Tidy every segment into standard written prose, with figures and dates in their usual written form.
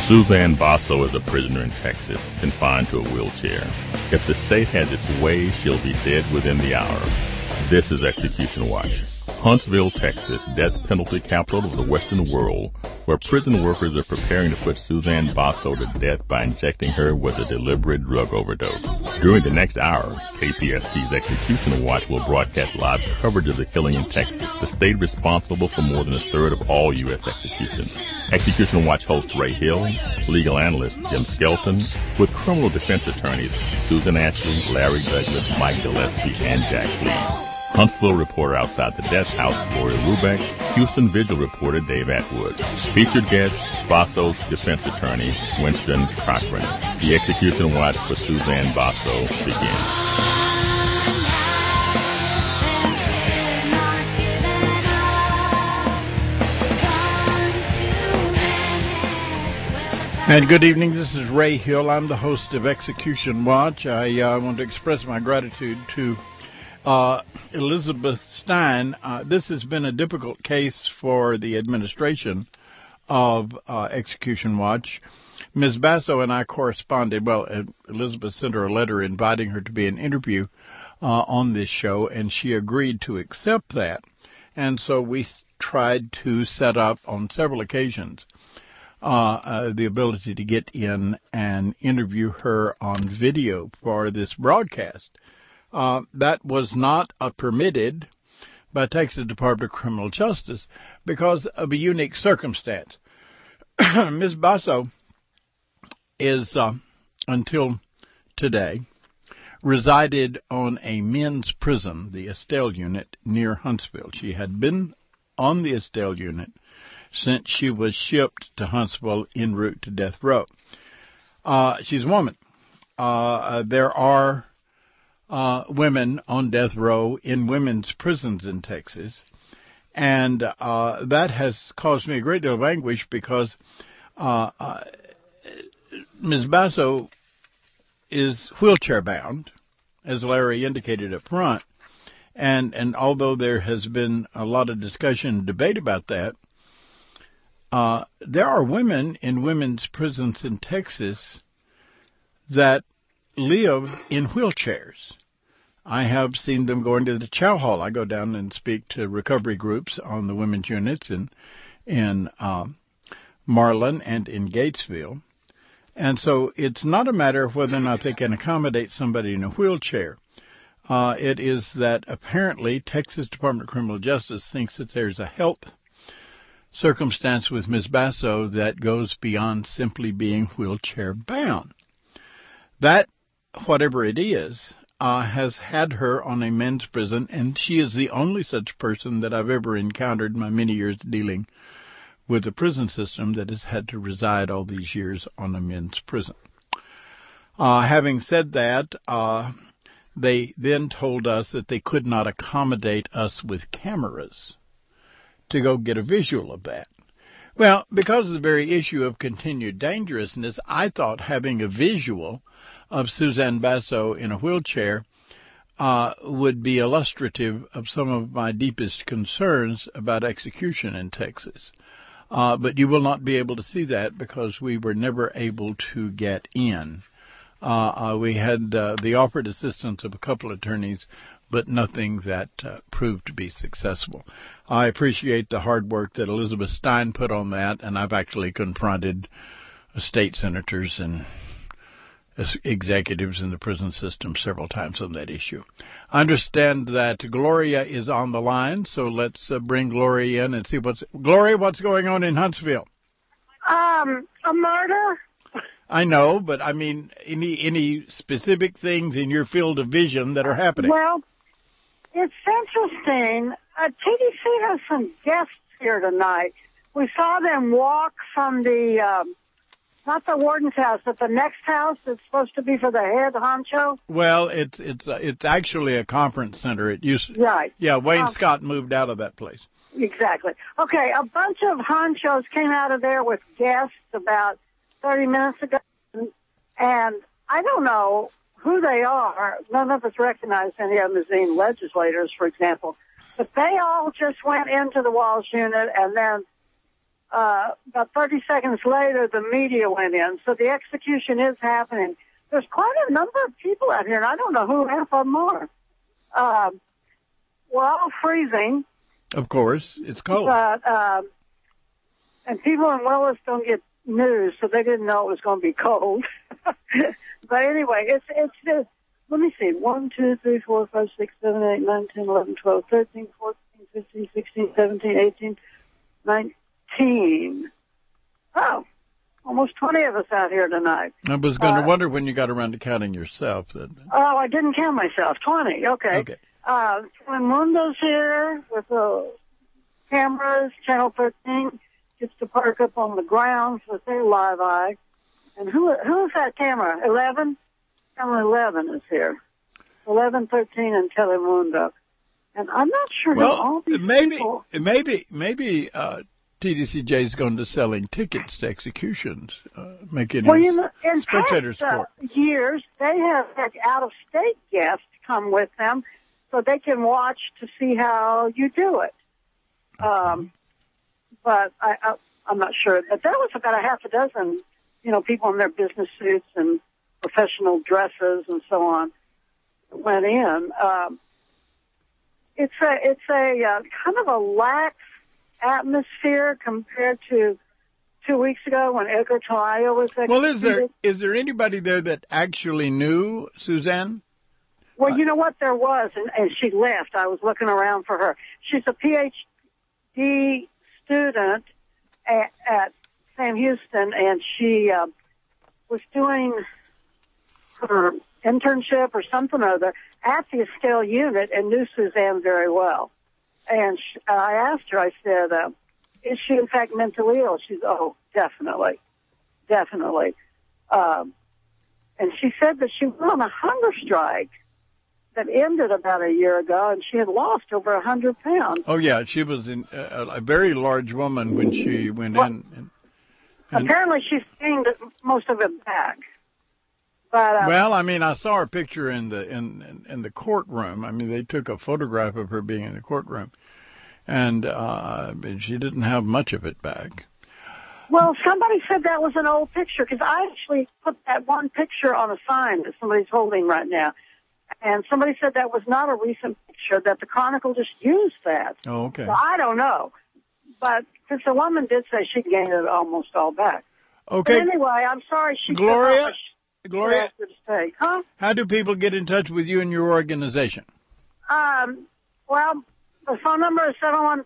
Suzanne Basso is a prisoner in Texas, confined to a wheelchair. If the state has its way, she'll be dead within the hour. This is Execution Watch. Huntsville, Texas, death penalty capital of the Western world, where prison workers are preparing to put Suzanne Basso to death by injecting her with a deliberate drug overdose. During the next hour, KPST's Execution Watch will broadcast live coverage of the killing in Texas, the state responsible for more than a third of all U.S. executions. Execution Watch host Ray Hill, legal analyst Jim Skelton, with criminal defense attorneys Susan Ashley, Larry Douglas, Mike Gillespie, and Jack Lee. Huntsville reporter outside the death house, Lori Rubeck. Houston Vigil reporter, Dave Atwood. Featured guest, Basso's defense attorney, Winston Cochran. The Execution Watch for Suzanne Basso begins. And good evening. This is Ray Hill. I'm the host of Execution Watch. I want to express my gratitude to Elizabeth Stein. This has been a difficult case for the administration of Execution Watch. Ms. Basso and I corresponded. Well, Elizabeth sent her a letter inviting her to be an interview on this show, and she agreed to accept that. And so we tried to set up on several occasions the ability to get in and interview her on video for this broadcast. That was not permitted by Texas Department of Criminal Justice because of a unique circumstance. Ms. Basso is, until today, resided on a men's prison, the Estelle unit, near Huntsville. She had been on the Estelle unit since she was shipped to Huntsville en route to death row. She's a woman. There are women on death row in women's prisons in Texas. And that has caused me a great deal of anguish because Ms. Basso is wheelchair bound, as Larry indicated up front. And although there has been a lot of discussion and debate about that, there are women in women's prisons in Texas that live in wheelchairs. I have seen them going to the chow hall. I go down and speak to recovery groups on the women's units in Marlin and in Gatesville. And so it's not a matter of whether or not they can accommodate somebody in a wheelchair. It is that apparently Texas Department of Criminal Justice thinks that there's a health circumstance with Ms. Basso that goes beyond simply being wheelchair bound. That, whatever it is, has had her on a men's prison, and she is the only such person that I've ever encountered in my many years dealing with the prison system that has had to reside all these years on a men's prison. Having said that, they then told us that they could not accommodate us with cameras to go get a visual of that. Well, because of the very issue of continued dangerousness, I thought having a visual of Suzanne Basso in a wheelchair would be illustrative of some of my deepest concerns about execution in Texas. But you will not be able to see that because we were never able to get in. We had the offered assistance of a couple of attorneys, but nothing that proved to be successful. I appreciate the hard work that Elizabeth Stein put on that, and I've actually confronted state senators and executives in the prison system several times on that issue. I understand that Gloria is on the line, so let's bring Gloria in and see what's going on in Huntsville. A murder. I know, but I mean, any specific things in your field of vision that are happening? Well, it's interesting. TDC has some guests here tonight. We saw them walk from the not the warden's house, but the next house that's supposed to be for the head honcho. Well, it's actually a conference center. It used right. Yeah, Wayne Scott moved out of that place. Exactly. Okay, a bunch of honchos came out of there with guests about 30 minutes ago, and I don't know who they are. None of us recognize any of them as being legislators, for example. But they all just went into the Walsh unit and then about 30 seconds later, the media went in. So the execution is happening. There's quite a number of people out here, and I don't know who half of them are. We're all freezing. Of course, it's cold. But, and people in Willis don't get news, so they didn't know it was going to be cold. But anyway, it's let me see, 1, 2, 3, 4, 5, 6, 7, 8, 9, 10, 11, 12, 13, 14, 15, 16, 17, 18, 19. Oh, almost 20 of us out here tonight. I was going to wonder when you got around to counting yourself. Oh, I didn't count myself. 20, okay. Telemundo's here with the cameras. Channel 13 gets to park up on the ground with their live eye. And who is that camera? 11? Camera 11 is here. 11, 13, and Telemundo. And I'm not sure who all these people... Maybe TDCJ is going to selling tickets to executions, making in spectator sport. Years, they have had out-of-state guests come with them so they can watch to see how you do it. Okay. But I'm not sure. But there was about a half a dozen, people in their business suits and professional dresses and so on went in. It's a kind of a lax atmosphere compared to 2 weeks ago when Edgar Tamayo was executed. Well, is there anybody there that actually knew Suzanne? Well, you know what? There was, and she left. I was looking around for her. She's a PhD student at Sam Houston, and she was doing her internship or something or other at the Estelle unit and knew Suzanne very well. And I asked her, I said, is she in fact mentally ill? She's, oh, definitely. And she said that she went on a hunger strike that ended about a year ago, and she had lost over 100 pounds. Oh, yeah, she was a very large woman when she went in. And apparently she's gained most of it back. But, well, I mean, I saw her picture in the courtroom. I mean, they took a photograph of her being in the courtroom, and she didn't have much of it back. Well, somebody said that was an old picture, because I actually put that one picture on a sign that somebody's holding right now, and somebody said that was not a recent picture, that the Chronicle just used that. Oh, okay. So I don't know, but because the woman did say she gained it almost all back. Okay. But anyway, I'm sorry she Gloria, Huh? How do people get in touch with you and your organization? Well, the phone number is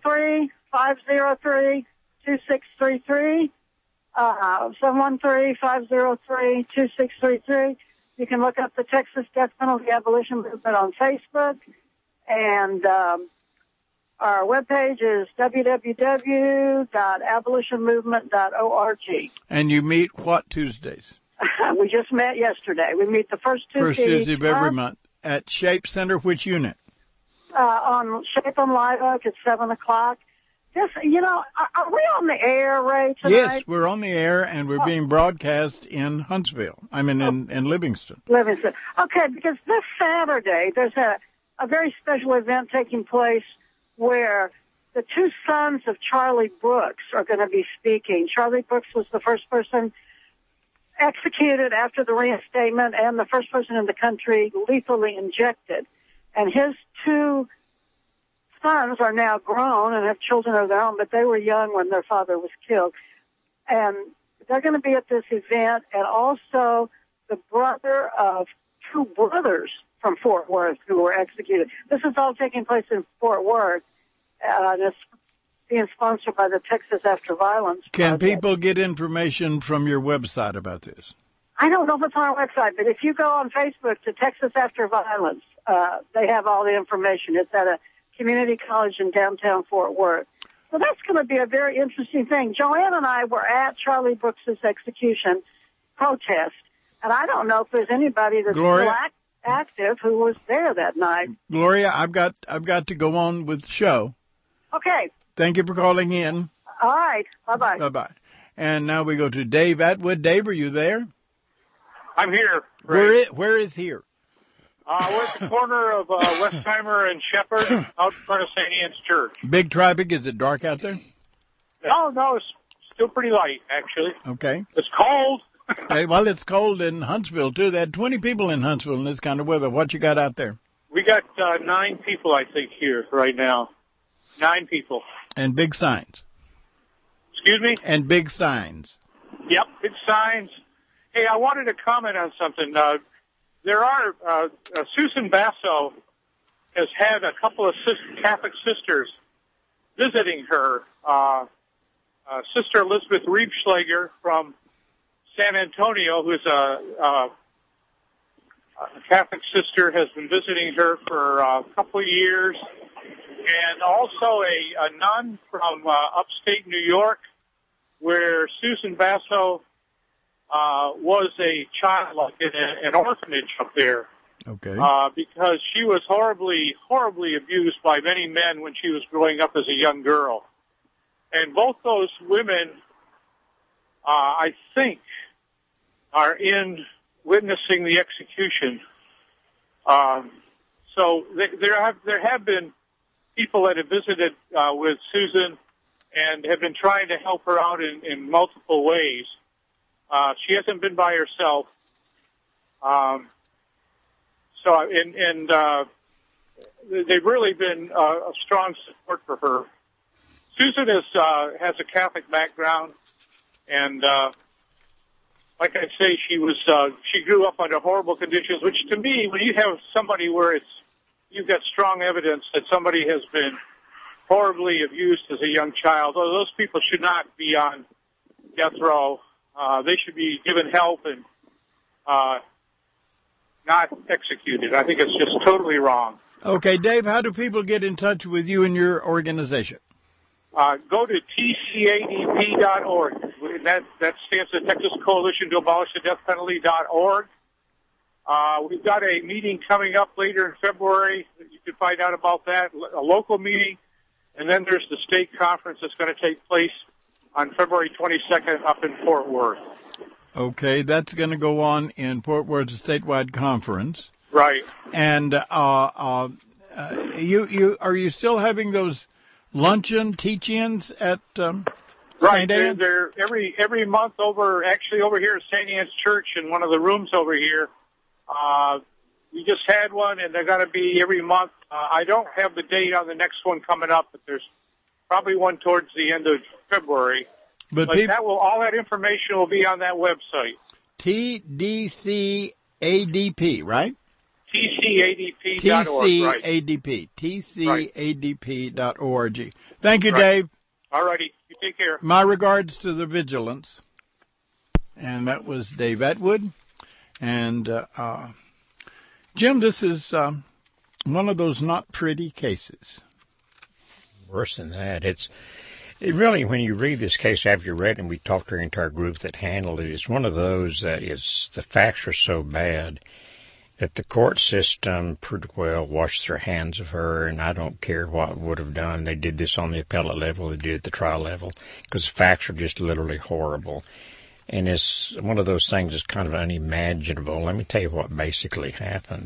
713-503-2633. 713-503-2633. You can look up the Texas Death Penalty Abolition Movement on Facebook. And our webpage is www.abolitionmovement.org. And you meet what Tuesdays? We just met yesterday. We meet the first Tuesday of every month at Shape Center. Which unit? On Shape on Live Oak at 7 o'clock. Just, are we on the air, Ray, tonight? Yes, we're on the air, and we're being broadcast in Huntsville. I mean, in Livingston. Livingston. Okay, because this Saturday, there's a very special event taking place where the two sons of Charlie Brooks are going to be speaking. Charlie Brooks was the first person executed after the reinstatement and the first person in the country lethally injected. And his two sons are now grown and have children of their own, but they were young when their father was killed. And they're going to be at this event, and also the brother of two brothers from Fort Worth who were executed. This is all taking place in Fort Worth, and it's being sponsored by the Texas After Violence Can Project. people get information from your website about this? I don't know if it's on our website, but if you go on Facebook to Texas After Violence, they have all the information. It's at a community college in downtown Fort Worth. So that's going to be a very interesting thing. Joanne and I were at Charlie Brooks's execution protest, and I don't know if there's anybody that's still active who was there that night. Gloria, I've got to go on with the show. Okay. Thank you for calling in. All right. Bye-bye. Bye-bye. And now we go to Dave Atwood. Dave, are you there? I'm here. Where is here? We're at the corner of Westheimer and Shepherd, out in front of St. Anne's Church. Big traffic. Is it dark out there? Oh, no, it's still pretty light, actually. Okay. It's cold. Hey, well, it's cold in Huntsville, too. They had 20 people in Huntsville in this kind of weather. What you got out there? We got 9 people, I think, here right now. 9 people. And big signs. Excuse me? And big signs. Yep, big signs. Hey, I wanted to comment on something. There are, Susan Basso has had a couple of Catholic sisters visiting her. Sister Elizabeth Riebschlager from San Antonio, who's a Catholic sister, has been visiting her for a couple of years. And also a nun from upstate New York, where Susan Basso was a child, like in an orphanage up there. Okay. Because she was horribly, horribly abused by many men when she was growing up as a young girl. And both those women, I think, are in witnessing the execution. So there have been people that have visited with Susan and have been trying to help her out in multiple ways. She hasn't been by herself. They've really been a strong support for her. Susan has a Catholic background, and like I say, she grew up under horrible conditions. Which, to me, when you have somebody where you've got strong evidence that somebody has been horribly abused as a young child, those people should not be on death row. They should be given help and not executed. I think it's just totally wrong. Okay, Dave, how do people get in touch with you and your organization? Go to tcadp.org. That stands for Texas Coalition to Abolish the Death Penalty.org. We've got a meeting coming up later in February. You can find out about that, a local meeting. And then there's the state conference that's going to take place on February 22nd up in Fort Worth. Okay, that's going to go on in Fort Worth, a statewide conference. Right. And you are you still having those luncheon teach-ins at right. St. Anne's? They're every month over here at St. Anne's Church in one of the rooms over here. We just had one, and they're going to be every month. I don't have the date on the next one coming up, but there's probably one towards the end of February. But all that information will be on that website. TDCADP, right? TCADP.org. TCADP. TCADP.org. Thank you, right. Dave. All righty. You take care. My regards to the vigilance. And that was Dave Atwood. And, Jim, this is one of those not pretty cases. Worse than that. It really, when you read this case after you read it, and we talked to our entire group that handled it, it's one of those that the facts are so bad that the court system pretty well washed their hands of her, and I don't care what would have done. They did this on the appellate level, they did it at the trial level, because the facts are just literally horrible. And it's one of those things that's kind of unimaginable. Let me tell you what basically happened.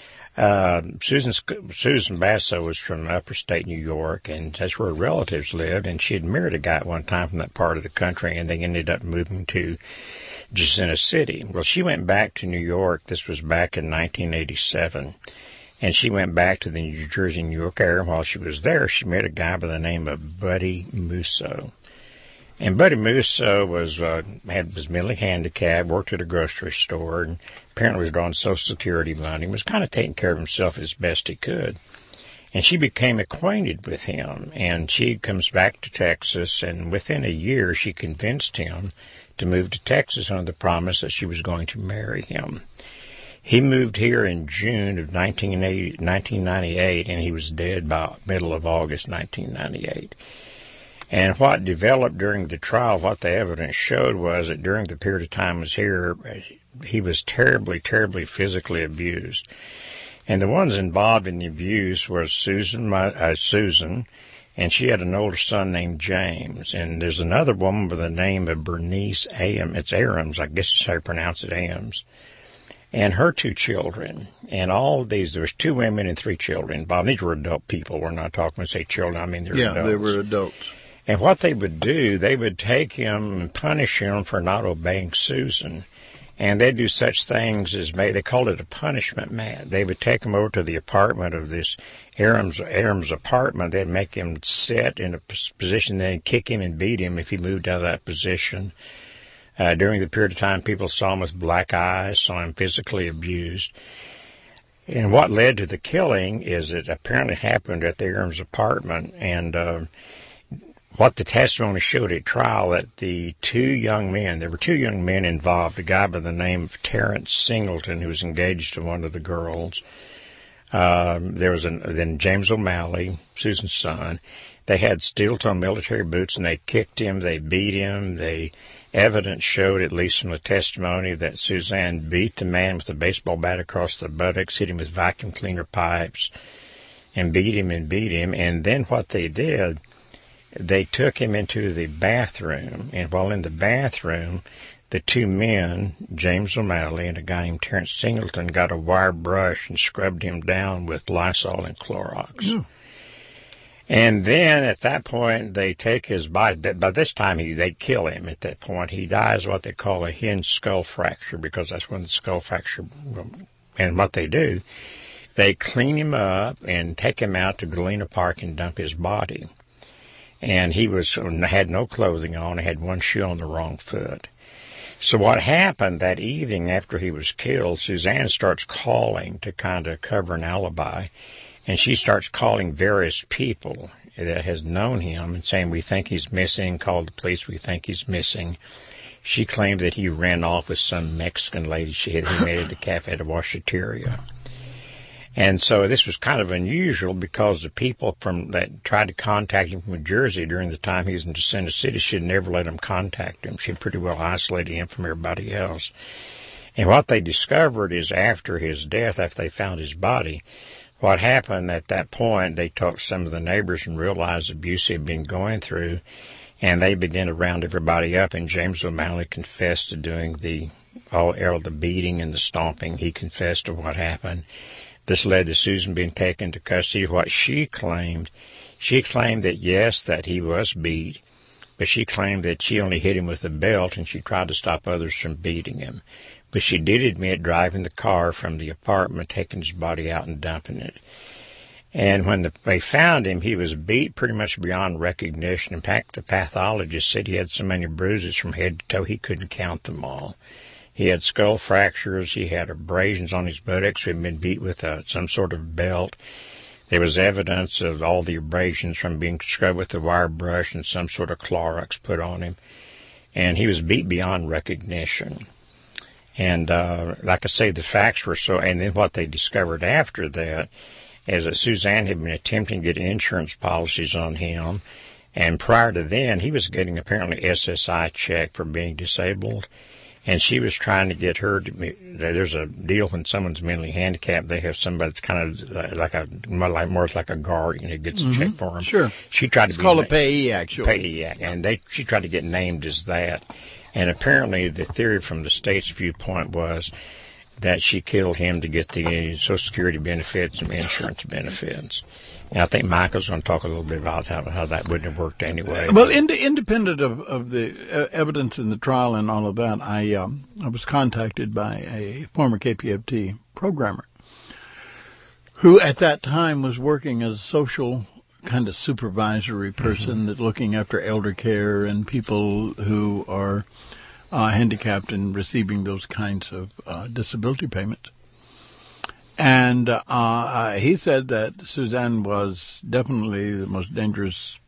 Susan Basso was from upper state New York, and that's where her relatives lived, and she had married a guy at one time from that part of the country, and they ended up moving to Jacinto City. Well, she went back to New York. This was back in 1987, and she went back to the New Jersey, New York area. While she was there, she met a guy by the name of Buddy Musso. And Buddy Musso was mentally handicapped, worked at a grocery store, and apparently was drawing Social Security money, was kind of taking care of himself as best he could. And she became acquainted with him, and she comes back to Texas, and within a year she convinced him to move to Texas under the promise that she was going to marry him. He moved here in June of 1998, and he was dead by middle of August 1998. And what developed during the trial, what the evidence showed was that during the period of time he was here, he was terribly, terribly physically abused. And the ones involved in the abuse were Susan, and she had an older son named James. And there's another woman by the name of Bernice Ames. It's Ames, I guess is how you pronounce it, Ames. And her 2 children. And all of these, there was 2 women and 3 children involved. These were adult people. We're not talking when I say children, I mean they're adults. Yeah, they were adults. And what they would do, they would take him and punish him for not obeying Susan. And they'd do such things as they called it a punishment mat. They would take him over to the apartment of this Aram's apartment. They'd make him sit in a position, then kick him and beat him if he moved out of that position. During the period of time people saw him with black eyes, saw him physically abused. And what led to the killing is it apparently happened at the Aram's apartment, and what the testimony showed at trial, that there were two young men involved, a guy by the name of Terrence Singleton, who was engaged to one of the girls. There was then James O'Malley, Susan's son. They had steel-toe military boots, and they kicked him, they beat him. The evidence showed, at least from the testimony, that Suzanne beat the man with a baseball bat across the buttocks, hit him with vacuum cleaner pipes, and beat him. And then what they did, they took him into the bathroom, and while in the bathroom, the two men, James O'Malley and a guy named Terrence Singleton, got a wire brush and scrubbed him down with Lysol and Clorox. Mm. And then at that point, they take his body. By this time, they kill him at that point. He dies what they call a hinge skull fracture, because that's when the skull fracture. And what they do, they clean him up and take him out to Galena Park and dump his body. And he had no clothing on, had one shoe on the wrong foot. So what happened that evening after he was killed, Suzanne starts calling to kind of cover an alibi, and she starts calling various people that has known him and saying, "We think he's missing, call the police, we think he's missing." She claimed that he ran off with some Mexican lady he met at the Cafe de Washateria. And so this was kind of unusual, because the people that tried to contact him from New Jersey during the time he was in Center City should never let him contact him. She'd pretty well isolated him from everybody else. And what they discovered is after his death, after they found his body, what happened at that point, they talked to some of the neighbors and realized the abuse he had been going through, and they began to round everybody up, and James O'Malley confessed to doing all the beating and the stomping. He confessed to what happened. This led to Susan being taken to custody. What she claimed that yes, that he was beat, but she claimed that she only hit him with a belt, and she tried to stop others from beating him. But she did admit driving the car from the apartment, taking his body out and dumping it. And when they found him, he was beat pretty much beyond recognition. In fact, the pathologist said he had so many bruises from head to toe he couldn't count them all. He had skull fractures. He had abrasions on his buttocks. He had been beat with some sort of belt. There was evidence of all the abrasions from being scrubbed with a wire brush and some sort of Clorox put on him. And he was beat beyond recognition. And like I say, the facts were so. And then what they discovered after that is that Suzanne had been attempting to get insurance policies on him. And prior to then, he was getting apparently SSI check for being disabled. And she was trying to get her to. There's a deal when someone's mentally handicapped, they have somebody that's kind of more like a guardian who gets a check for them. Sure. She tried to. It's called a payee, actually. Payee, and she tried to get named as that. And apparently, the theory from the state's viewpoint was that she killed him to get the Social Security benefits and insurance benefits. And I think Michael's going to talk a little bit about how that wouldn't have worked anyway. Well, independent of the evidence in the trial and all of that, I was contacted by a former KPFT programmer who at that time was working as a social kind of supervisory person that looking after elder care and people who are handicapped and receiving those kinds of disability payments. And he said that Suzanne was definitely the most dangerous,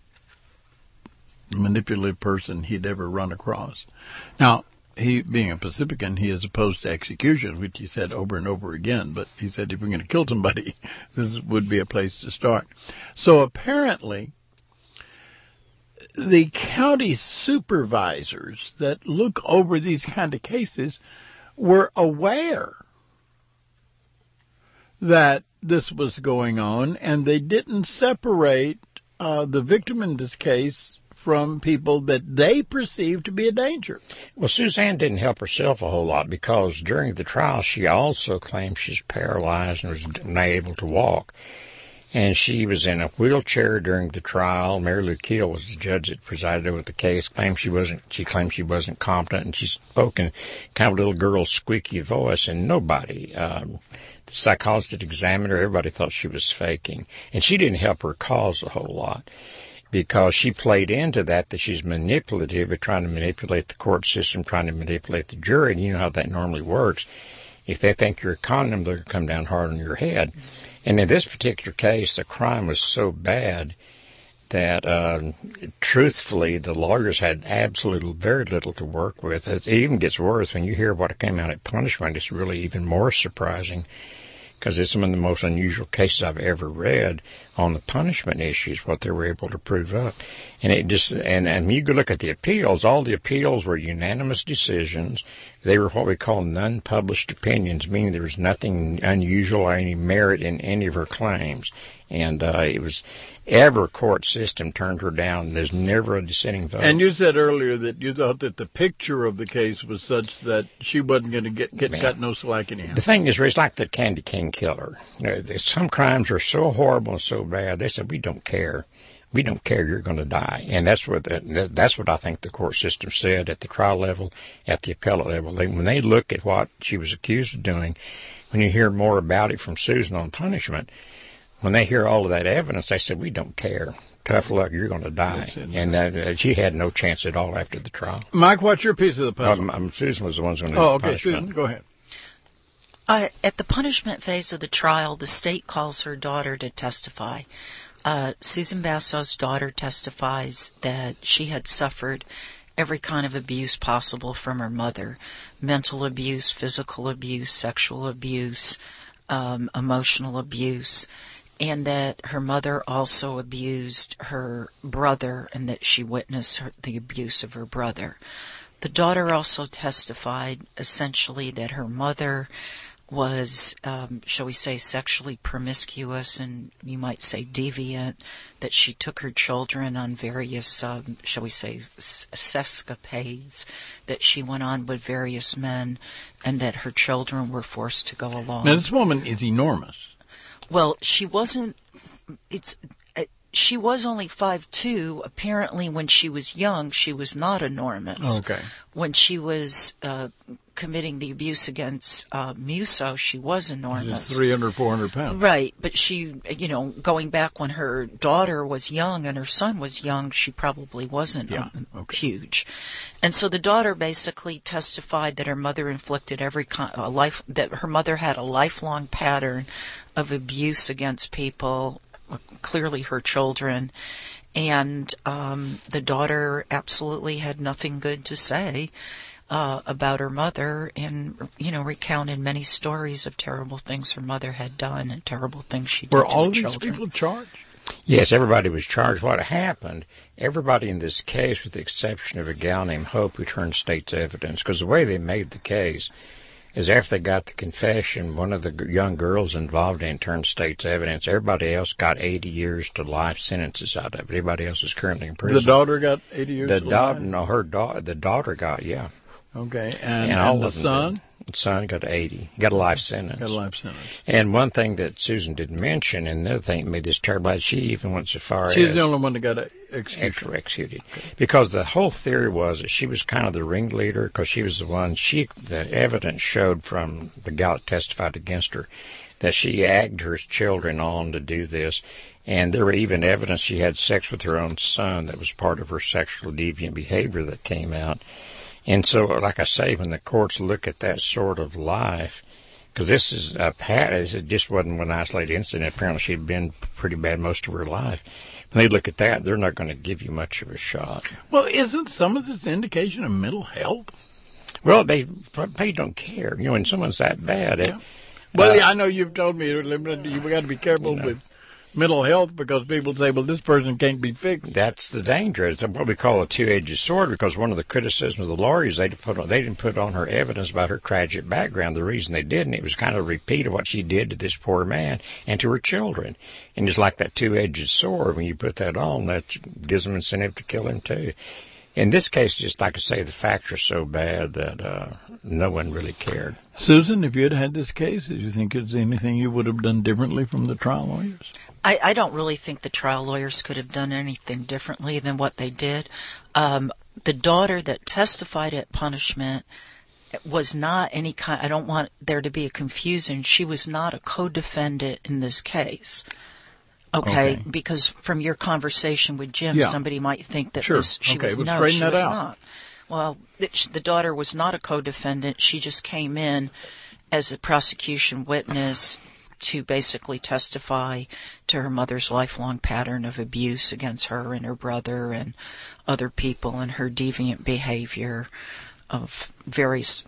manipulative person he'd ever run across. Now, he, being a Pacifican, he is opposed to execution, which he said over and over again. But he said if we're going to kill somebody, this would be a place to start. So apparently, the county supervisors that look over these kind of cases were aware that this was going on, and they didn't separate the victim in this case from people that they perceived to be a danger. Well, Suzanne didn't help herself a whole lot, because during the trial she also claimed she's paralyzed and was unable to walk. And she was in a wheelchair during the trial. Mary Lou Keel was the judge that presided over the case. She claimed she wasn't competent, and she spoke in kind of a little girl's squeaky voice, and nobody, the psychologist that examined her, everybody thought she was faking. And she didn't help her cause a whole lot, because she played into that she's manipulative, of trying to manipulate the court system, trying to manipulate the jury, and you know how that normally works. If they think you're a con them, they're going to come down hard on your head. And in this particular case, the crime was so bad that, truthfully, the lawyers had absolutely very little to work with. It even gets worse when you hear what came out at punishment. It's really even more surprising, because it's some of the most unusual cases I've ever read on the punishment issues, what they were able to prove up. And it just, and you go look at the appeals, all the appeals were unanimous decisions. They were what we call non-published opinions, meaning there was nothing unusual or any merit in any of her claims. And it was, every court system turned her down. There's never a dissenting vote. And you said earlier that you thought that the picture of the case was such that she wasn't going to got no slack anyhow. The thing is, it's like the Candy King killer. You know, some crimes are so horrible and so bad, they said, we don't care. We don't care, you're going to die. And that's what I think the court system said at the trial level, at the appellate level. When they look at what she was accused of doing, when you hear more about it from Susan on punishment, when they hear all of that evidence, they said, we don't care. Tough luck, you're going to die. And she had no chance at all after the trial. Mike, what's your piece of the puzzle? Susan was the one who's going to do the punishment. Susan, go ahead. At the punishment phase of the trial, the state calls her daughter to testify. Susan Basso's daughter testifies that she had suffered every kind of abuse possible from her mother: mental abuse, physical abuse, sexual abuse, emotional abuse, and that her mother also abused her brother, and that she witnessed the abuse of her brother. The daughter also testified essentially that her mother was, shall we say, sexually promiscuous, and you might say deviant, that she took her children on various, shall we say, sescapades, that she went on with various men, and that her children were forced to go along. Now, this woman is enormous. Well, she wasn't, she was only 5'2". Apparently, when she was young, she was not enormous. Okay. When she was committing the abuse against Musso, she was enormous. 300, 400 pounds. Right, but she, going back when her daughter was young and her son was young, she probably wasn't huge. And so the daughter basically testified that her mother inflicted that her mother had a lifelong pattern of abuse against people, clearly her children, and the daughter absolutely had nothing good to say about her mother, and recounted many stories of terrible things her mother had done and terrible things she did to her children. Were all these people charged? Yes, everybody was charged. What happened, everybody in this case, with the exception of a gal named Hope, who turned state's evidence, because the way they made the case is after they got the confession, one of the young girls involved in turned state's evidence. Everybody else got 80 years to life sentences out of it. Everybody else is currently in prison. The daughter got 80 years to life? No, the daughter got, yeah. Okay, and the son? The son got 80. He got a life sentence. And one thing that Susan didn't mention, and another thing that made this terrible, she even went so far as... She's the only one that got executed. Okay. Because the whole theory was that she was kind of the ringleader, because she was the one, the evidence showed from the gal that testified against her, that she egged her children on to do this. And there were even evidence she had sex with her own son that was part of her sexual deviant behavior that came out. And so, like I say, when the courts look at that sort of life, because this is a pattern, it just wasn't one isolated incident. Apparently she'd been pretty bad most of her life. When they look at that, they're not going to give you much of a shot. Well, isn't some of this indication of mental health? Well, they don't care. When someone's that bad. Yeah. Well, I know you've told me you've got to be careful with mental health, because people say, well, this person can't be fixed. That's the danger. It's what we call a two-edged sword, because one of the criticisms of the lawyers, they didn't put on her evidence about her tragic background. The reason they didn't, it was kind of a repeat of what she did to this poor man and to her children. And it's like that two-edged sword. When you put that on, that gives them incentive to kill him too. In this case, just like I say, the facts are so bad that no one really cared. Susan, if you had had this case, did you think there's anything you would have done differently from the trial lawyers? I don't really think the trial lawyers could have done anything differently than what they did. The daughter that testified at punishment was not any kind, I don't want there to be a confusion, she was not a co-defendant in this case. Okay, because from your conversation with Jim, somebody might think that she was not. Well, the daughter was not a co-defendant. She just came in as a prosecution witness to basically testify to her mother's lifelong pattern of abuse against her and her brother and other people, and her deviant behavior of various,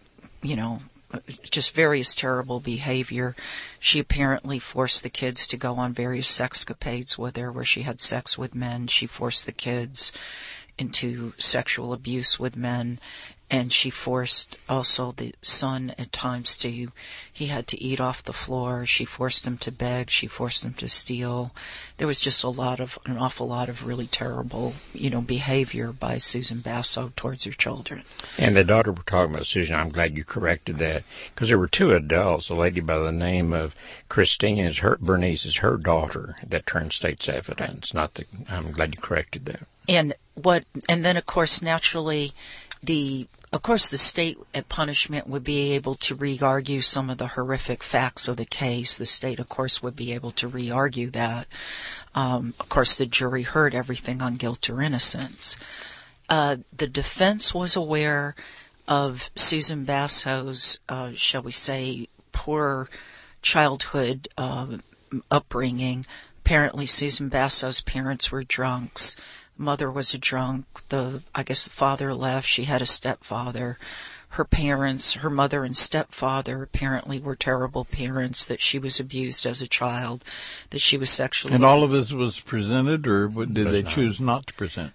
just various terrible behavior. She apparently forced the kids to go on various sexcapades with her where she had sex with men. She forced the kids into sexual abuse with men, and she forced also the son at times he had to eat off the floor. She forced him to beg. She forced him to steal. There was just an awful lot of really terrible, behavior by Susan Basso towards her children. And the daughter we're talking about, Susan, I'm glad you corrected that, because there were two adults. A lady by the name of Christine, Bernice is her daughter that turned state's evidence. I'm glad you corrected that. And then of course naturally the state at punishment would be able to re-argue some of the horrific facts of the case. The state, of course, would be able to re-argue that. Of course, the jury heard everything on guilt or innocence. The defense was aware of Susan Basso's, shall we say, poor childhood upbringing. Apparently, Susan Basso's parents were drunks. Mother was a drunk. The father left. She had a stepfather. Her parents, her mother and stepfather, apparently were terrible parents, that she was abused as a child, that she was sexually... And all of this was presented, or did they choose not to present?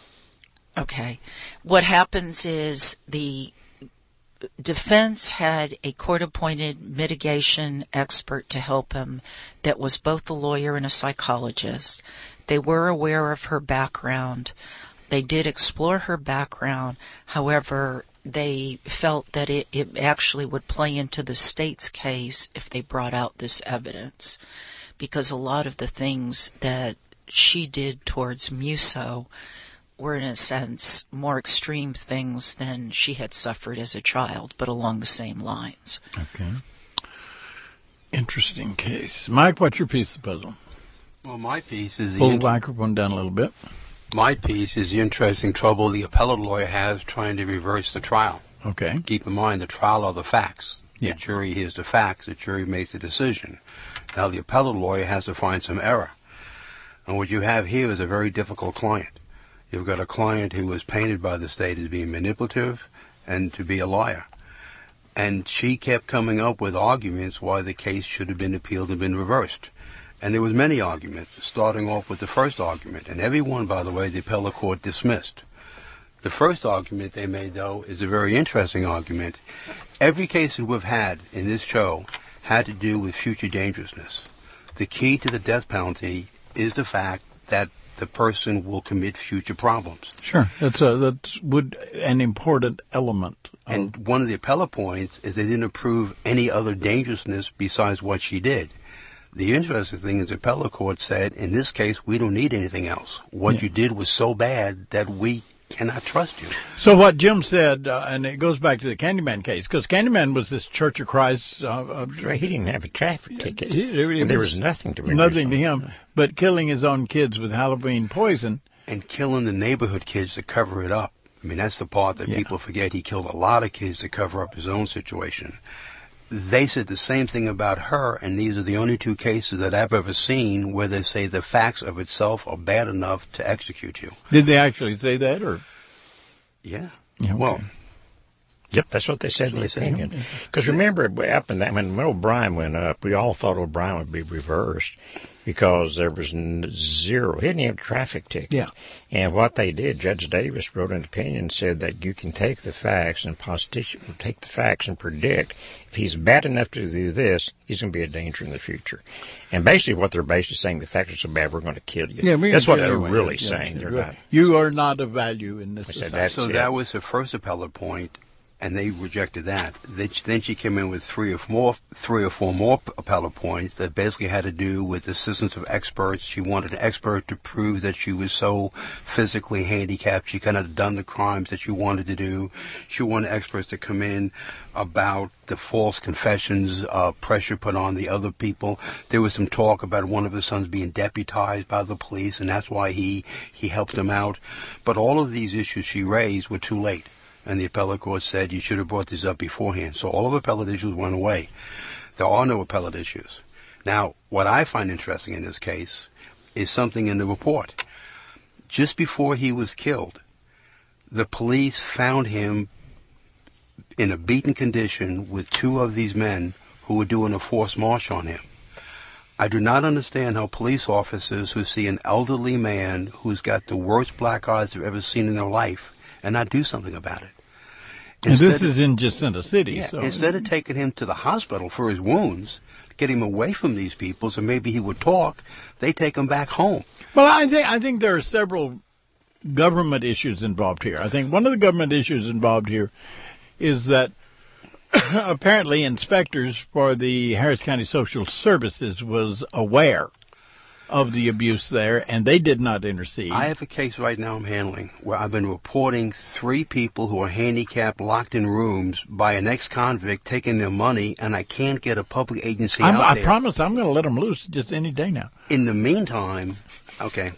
Okay. What happens is the defense had a court-appointed mitigation expert to help him that was both a lawyer and a psychologist. They were aware of her background. They did explore her background. However, they felt that it actually would play into the state's case if they brought out this evidence, because a lot of the things that she did towards Musso were, in a sense, more extreme things than she had suffered as a child, but along the same lines. Okay. Interesting case. Mike, what's your piece of the puzzle? Well, my piece is... Pull the microphone down a little bit. My piece is the interesting trouble the appellate lawyer has trying to reverse the trial. Okay. Keep in mind, the trial are the facts. Yeah. The jury hears the facts. The jury makes the decision. Now, the appellate lawyer has to find some error. And what you have here is a very difficult client. You've got a client who was painted by the state as being manipulative and to be a liar. And she kept coming up with arguments why the case should have been appealed and been reversed. And there was many arguments, starting off with the first argument. And every one, by the way, the appellate court dismissed. The first argument they made, though, is a very interesting argument. Every case that we've had in this show had to do with future dangerousness. The key to the death penalty is the fact that the person will commit future problems. Sure. That's an important element. And one of the appellate points is they didn't prove any other dangerousness besides what she did. The interesting thing is the appellate court said, in this case, we don't need anything else. What you did was so bad that we cannot trust you. So what Jim said, and it goes back to the Candyman case, because Candyman was this Church of Christ... he didn't have a traffic ticket. There was nothing to him. Nothing to him, but killing his own kids with Halloween poison. And killing the neighborhood kids to cover it up. I mean, that's the part that people forget. He killed a lot of kids to cover up his own situation. They said the same thing about her, and these are the only two cases that I've ever seen where they say the facts of itself are bad enough to execute you. Did they actually say that, or? Yeah. Okay. Well, Yep, that's what they said in the opinion. Because remember, up in that, when O'Brien went up, we all thought O'Brien would be reversed because there was zero. He didn't have a traffic ticket. Yeah. And what they did, Judge Davis wrote an opinion and said that you can take the facts and predict if he's bad enough to do this, he's going to be a danger in the future. And basically what they're basically saying, the facts are so bad, we're going to kill you. Yeah, that's what they're really saying. You are not of value in this society. So that was the first appellate point, and they rejected that. Then she came in with three or four more appellate points that basically had to do with assistance of experts. She wanted an expert to prove that she was so physically handicapped she couldn't have done the crimes that she wanted to do. She wanted experts to come in about the false confessions, pressure put on the other people. There was some talk about one of his sons being deputized by the police, and that's why he helped him out. But all of these issues she raised were too late. And the appellate court said you should have brought these up beforehand. So all of the appellate issues went away. There are no appellate issues. Now, what I find interesting in this case is something in the report. Just before he was killed, the police found him in a beaten condition with two of these men who were doing a forced march on him. I do not understand how police officers who see an elderly man who's got the worst black eyes they've ever seen in their life and not do something about it. And this is in Jacinto City. Yeah, so. Instead of taking him to the hospital for his wounds, get him away from these people so maybe he would talk, they take him back home. Well, I think there are several government issues involved here. I think one of the government issues involved here is that apparently inspectors for the Harris County Social Services was aware of the abuse there, and they did not intercede. I have a case right now I'm handling where I've been reporting 3 people who are handicapped, locked in rooms by an ex-convict taking their money, and I can't get a public agency out there. I promise I'm going to let them loose just any day now. In the meantime, okay,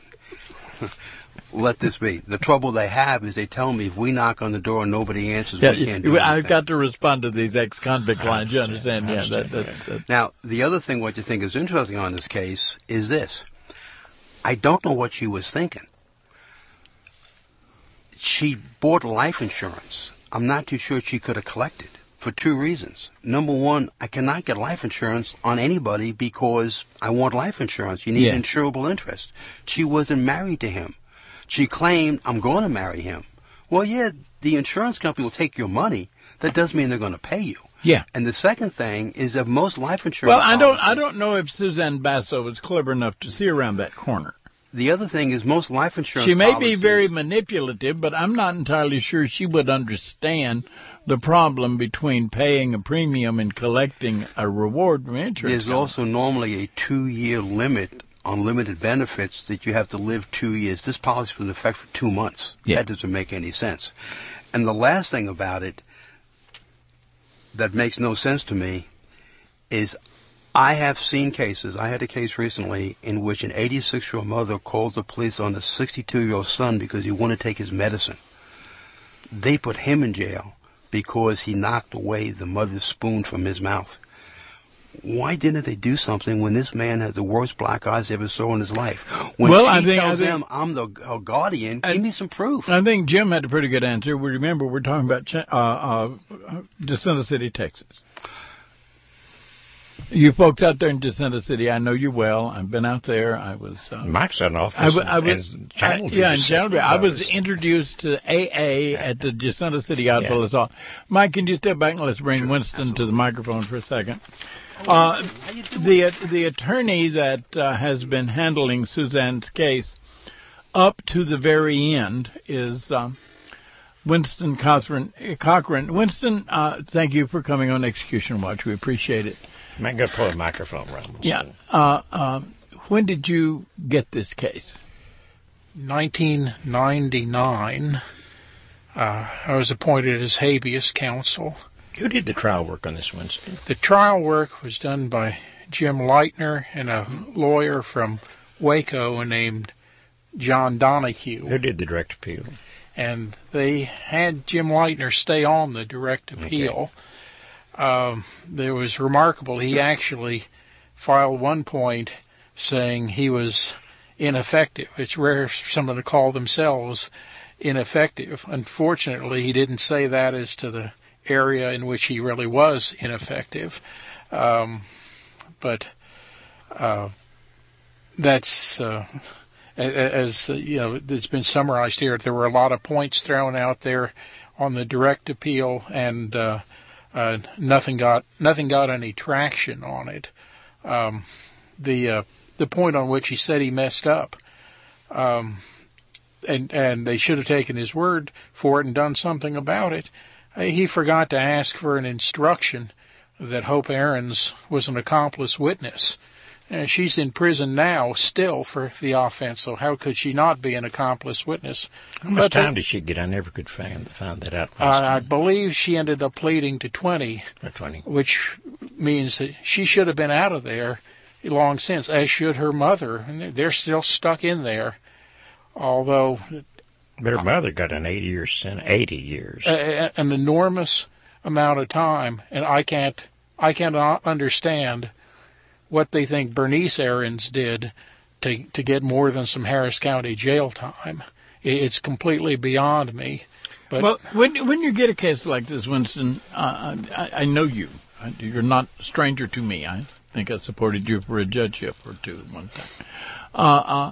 let this be. The trouble they have is they tell me if we knock on the door and nobody answers, we can't do anything. I've got to respond to these ex-convict lines, you understand? Yeah, that's Now, the other thing what you think is interesting on this case is this. I don't know what she was thinking. She bought life insurance. I'm not too sure she could have collected for 2 reasons. Number one, I cannot get life insurance on anybody because I want life insurance. You need insurable interest. She wasn't married to him. She claimed, I'm going to marry him. Well, yeah, the insurance company will take your money. That doesn't mean they're going to pay you. Yeah. And the second thing is that most life insurance... Well, I don't know if Suzanne Basso was clever enough to see around that corner. The other thing is most life insurance She may be very manipulative, but I'm not entirely sure she would understand the problem between paying a premium and collecting a reward from insurance. There's also normally a 2-year limit on limited benefits that you have to live 2 years. This policy was in effect for 2 months. Yeah. That doesn't make any sense. And the last thing about it that makes no sense to me is I have seen cases. I had a case recently in which an 86-year-old mother called the police on a 62-year-old son because he wouldn't take his medicine. They put him in jail because he knocked away the mother's spoon from his mouth. Why didn't they do something when this man had the worst black eyes he ever saw in his life? When she tells them, I'm the guardian, give me some proof. I think Jim had a pretty good answer. Remember, we're talking about Jacinto City, Texas. You folks out there in Jacinto City, I know you well. I've been out there. I was... Mike's had an office in Channelview. I was introduced to AA at the Jacinto City Outdoor Assault. Mike, can you step back and let's bring Winston to the microphone for a second? The attorney that has been handling Suzanne's case up to the very end is Winston Cochran. Winston, thank you for coming on Execution Watch. We appreciate it. I'm going to pull a microphone around. Yeah. When did you get this case? 1999. I was appointed as habeas counsel. Who did the trial work on this, Winston? The trial work was done by Jim Leitner and a lawyer from Waco named John Donahue. Who did the direct appeal? And they had Jim Leitner stay on the direct appeal. Okay. There was remarkable. He actually filed one point saying he was ineffective. It's rare for someone to call themselves ineffective. Unfortunately, he didn't say that as to the area in which he really was ineffective. But that's, as it's been summarized here, there were a lot of points thrown out there on the direct appeal, and nothing got any traction on it. The point on which he said he messed up, and they should have taken his word for it and done something about it. He forgot to ask for an instruction that Hope Aarons was an accomplice witness. She's in prison now still for the offense, so how could she not be an accomplice witness? How much time did she get? I never could find that out. I believe she ended up pleading to 20. 20. Which means that she should have been out of there long since, as should her mother. And they're still stuck in there, although... But her mother got an 80 years. An enormous amount of time, and I cannot understand what they think Bernice Aarons did to get more than some Harris County jail time. It's completely beyond me. But well, when you get a case like this, Winston, I know you. You're not a stranger to me. I think I supported you for a judgeship or two at one time.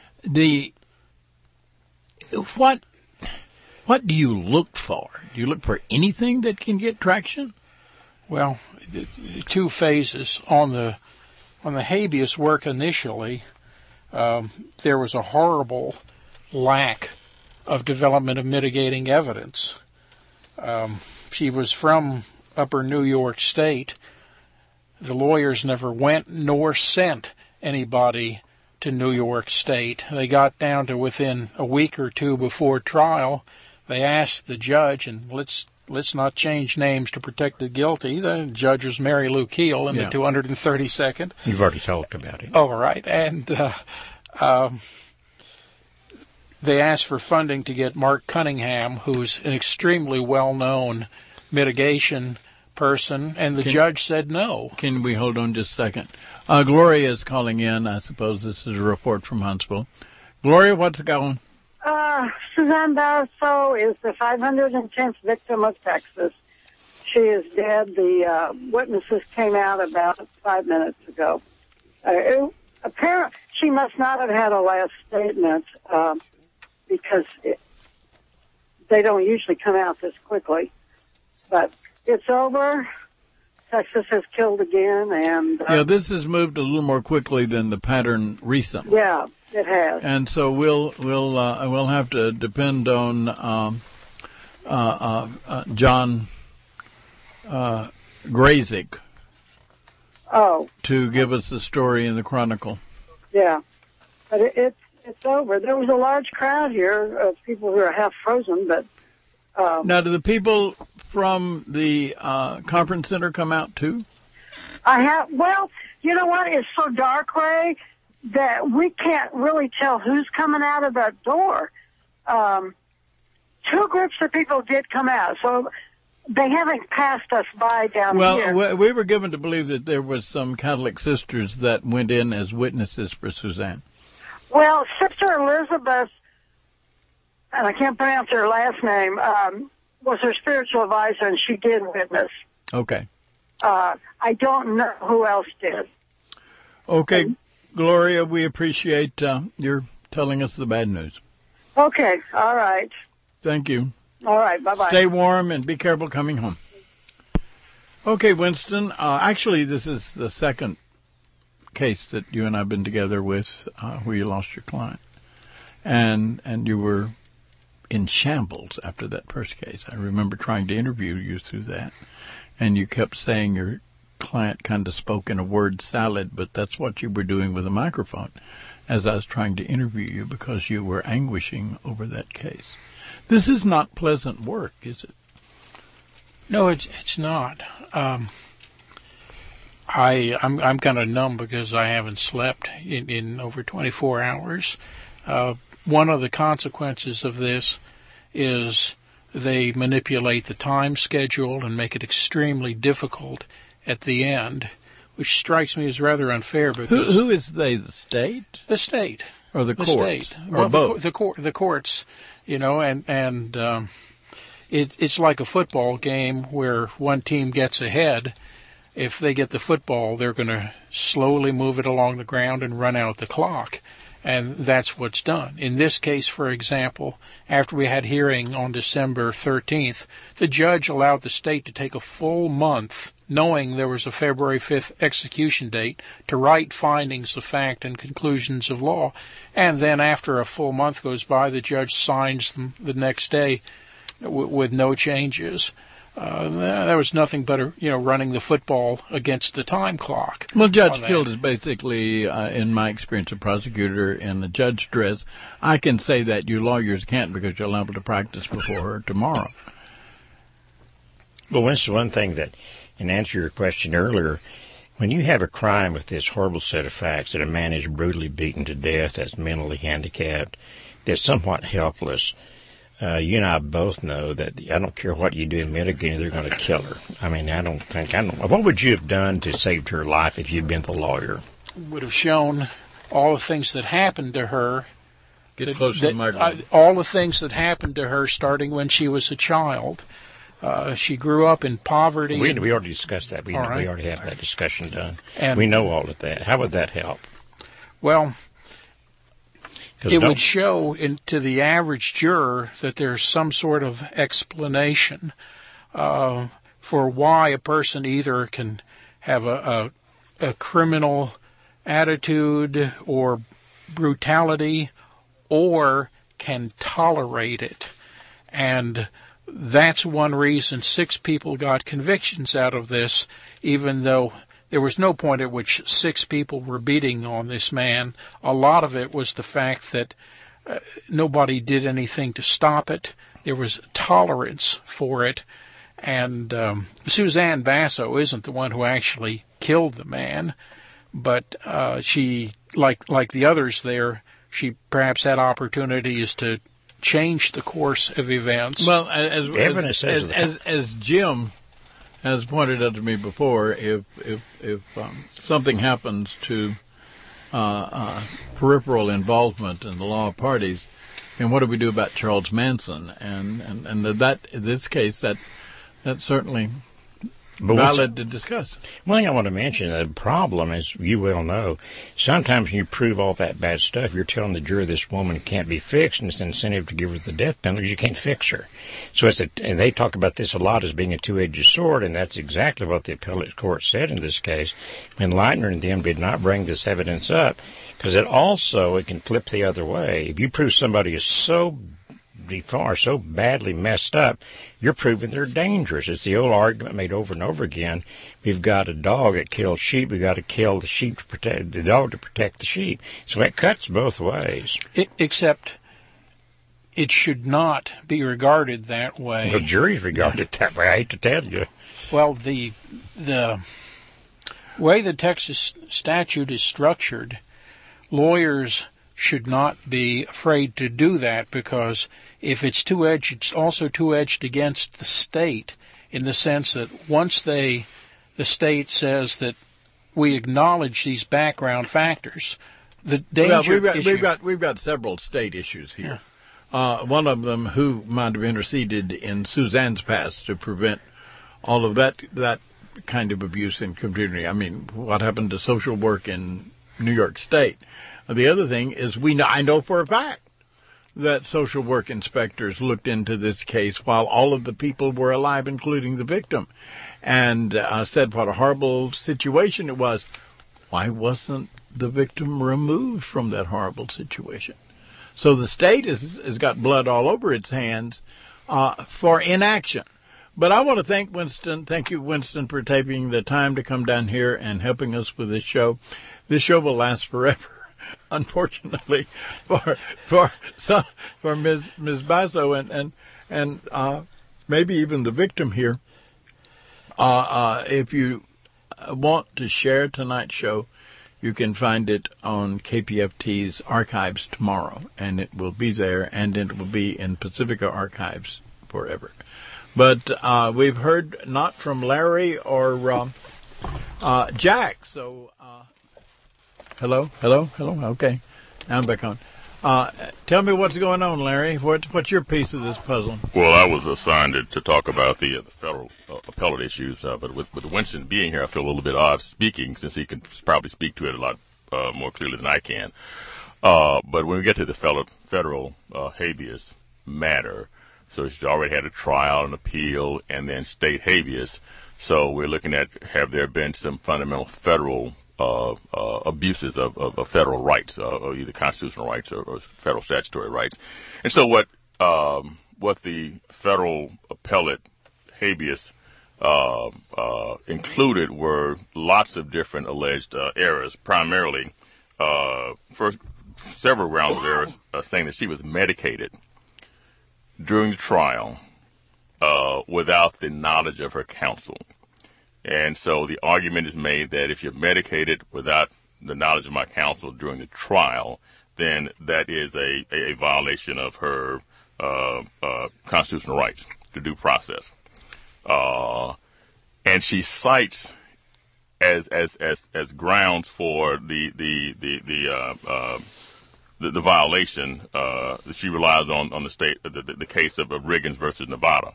What do you look for? Do you look for anything that can get traction? Well, two phases. On the habeas work initially, there was a horrible lack of development of mitigating evidence. She was from Upper New York State. The lawyers never went nor sent anybody to New York State. They got down to within a week or two before trial. They asked the judge, and let's not change names to protect the guilty. The judge was Mary Lou Keel in the 232nd. You've already talked about it. Oh, right. And they asked for funding to get Mark Cunningham, who's an extremely well-known mitigation person, and the judge said no. Can we hold on just a second? Gloria is calling in. I suppose this is a report from Huntsville. Gloria, what's going? Suzanne Basso is the 510th victim of Texas. She is dead. The witnesses came out about 5 minutes ago. Apparently, she must not have had a last statement because they don't usually come out this quickly. But it's over. Texas has killed again, and this has moved a little more quickly than the pattern recently. Yeah, it has. And so we'll have to depend on John Grazik to give us the story in the Chronicle. Yeah, but it's over. There was a large crowd here of people who are half frozen, but now do the people from the conference center come out too? Well, you know what? It's so dark, Ray, that we can't really tell who's coming out of that door. Two groups of people did come out, so they haven't passed us by down here. Well, we were given to believe that there was some Catholic sisters that went in as witnesses for Suzanne. Well, Sister Elizabeth, and I can't pronounce her last name, was her spiritual advisor, and she did witness. Okay. I don't know who else did. Okay, Gloria, we appreciate your telling us the bad news. Okay, all right. Thank you. All right, bye-bye. Stay warm and be careful coming home. Okay, Winston, actually this is the second case that you and I have been together with where you lost your client. And you were in shambles after that first case. I remember trying to interview you through that, and you kept saying your client kind of spoke in a word salad, but that's what you were doing with a microphone as I was trying to interview you because you were anguishing over that case. This is not pleasant work, is it? No, it's not. I'm kind of numb because I haven't slept in over 24 hours. One of the consequences of this is they manipulate the time schedule and make it extremely difficult at the end, which strikes me as rather unfair. Because who is they? The state? The state. Or the courts? State. Or both? The courts, and it's like a football game where one team gets ahead. If they get the football, they're going to slowly move it along the ground and run out the clock. And that's what's done. In this case, for example, after we had hearing on December 13th, the judge allowed the state to take a full month, knowing there was a February 5th execution date, to write findings of fact and conclusions of law. And then after a full month goes by, the judge signs them the next day with no changes. That was nothing but running the football against the time clock. Well, Judge Kilt is basically, in my experience, a prosecutor in a judge dress. I can say that you lawyers can't because you're liable to practice before her tomorrow. Well, that's one thing that, in answer to your question earlier, when you have a crime with this horrible set of facts that a man is brutally beaten to death, that's mentally handicapped, that's somewhat helpless, you and I both know that I don't care what you do in mitigating, they're going to kill her. I mean, I don't. What would you have done to save her life if you'd been the lawyer? Would have shown all the things that happened to her. Get close to the microphone. All the things that happened to her starting when she was a child. She grew up in poverty. We already discussed that. We already have that discussion done. And we know all of that. How would that help? Well, it would show to the average juror that there's some sort of explanation for why a person either can have a criminal attitude or brutality or can tolerate it. And that's one reason 6 people got convictions out of this, even though there was no point at which 6 people were beating on this man. A lot of it was the fact that nobody did anything to stop it. There was tolerance for it. And Suzanne Basso isn't the one who actually killed the man, but she, like the others there, she perhaps had opportunities to change the course of events. Well, as Jim has pointed out to me before, if something happens to peripheral involvement in the law of parties, then what do we do about Charles Manson? And that in this case, that's certainly valid to discuss. One thing I want to mention, the problem, as you well know, sometimes when you prove all that bad stuff, you're telling the jury this woman can't be fixed, and it's an incentive to give her the death penalty because you can't fix her. So and they talk about this a lot as being a two-edged sword, and that's exactly what the appellate court said in this case. When Leitner and them did not bring this evidence up, because it can flip the other way. If you prove somebody is so badly messed up, you're proving they're dangerous. It's the old argument made over and over again. We've got a dog that kills sheep. We've got to kill the sheep to protect the dog to protect the sheep. So it cuts both ways. Except it should not be regarded that way. The jury's regarded it that way. I hate to tell you. Well, the way the Texas statute is structured, lawyers should not be afraid to do that, because if it's two-edged, it's also two-edged against the state, in the sense that once the state says that we acknowledge these background factors, the danger we've got several state issues here. Yeah. One of them, who might have interceded in Suzanne's past to prevent all of that kind of abuse in community. I mean, what happened to social work in New York State? The other thing is I know for a fact that social work inspectors looked into this case while all of the people were alive, including the victim, and said what a horrible situation it was. Why wasn't the victim removed from that horrible situation? So the state has got blood all over its hands for inaction. But I want to thank Winston. Thank you, Winston, for taking the time to come down here and helping us with this show. This show will last forever. Unfortunately, for Ms. Basso and maybe even the victim here, if you want to share tonight's show, you can find it on KPFT's archives tomorrow, and it will be there, and it will be in Pacifica archives forever. But we've heard not from Larry or Jack, so. Hello. Okay, now I'm back on. Tell me what's going on, Larry. What's your piece of this puzzle? Well, I was assigned to talk about the federal appellate issues, but with Winston being here, I feel a little bit odd speaking since he can probably speak to it a lot more clearly than I can. But when we get to the federal habeas matter, so she's already had a trial, an appeal, and then state habeas. So we're looking at, have there been some fundamental federal abuses of federal rights, or either constitutional rights or federal statutory rights. And so what the federal appellate habeas included were lots of different alleged errors, primarily first several rounds of errors saying that she was medicated during the trial without the knowledge of her counsel. And so the argument is made that if you're medicated without the knowledge of my counsel during the trial, then that is a violation of her constitutional rights to due process. And she cites as grounds for the violation, she relies on the case of Riggins versus Nevada.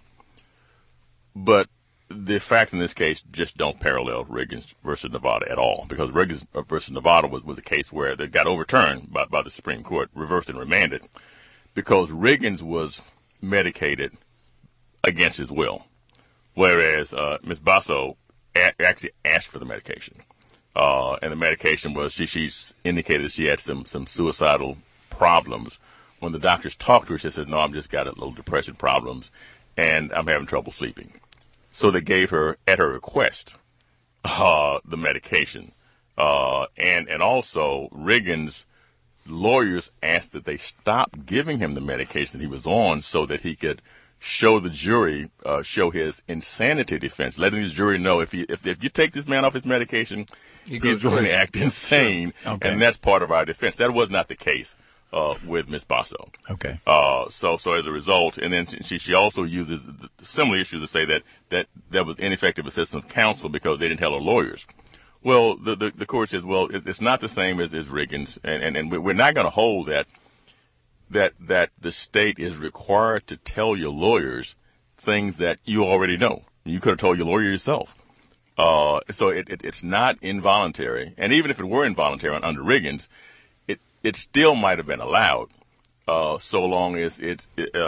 But the facts in this case just don't parallel Riggins versus Nevada at all, because Riggins versus Nevada was a case where they got overturned by the Supreme Court, reversed and remanded, because Riggins was medicated against his will, whereas Ms. Basso actually asked for the medication. And the medication was, she's indicated that she had some suicidal problems. When the doctors talked to her, she said, no, I've just got a little depression problems, and I'm having trouble sleeping. So they gave her, at her request, the medication. And also, Riggins' lawyers asked that they stop giving him the medication he was on so that he could show the jury, show his insanity defense, letting the jury know if you take this man off his medication, he's going to act insane. Okay. And that's part of our defense. That was not the case with Ms. Basso. Okay. So as a result, and then she also uses the similar issues to say that was ineffective assistance of counsel because they didn't tell her lawyers. Well, the court says, well, it's not the same as Riggins, and we're not going to hold that the state is required to tell your lawyers things that you already know. You could have told your lawyer yourself. So it's not involuntary, and even if it were involuntary under Riggins, it still might have been allowed, so long as it's